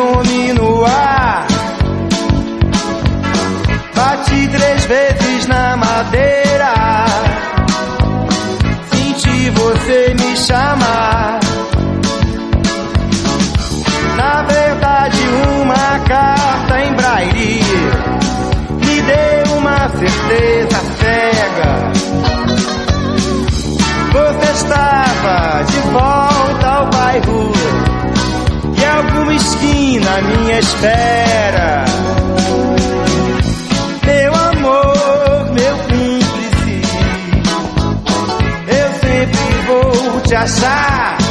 nome no ar. Bati 3 vezes na madeira, senti você me chamar. Na verdade, uma carta em braille me deu uma certeza cega. Você estava de volta ao bairro e alguma esquina à minha espera. Meu amor, meu cúmplice, eu sempre vou te achar.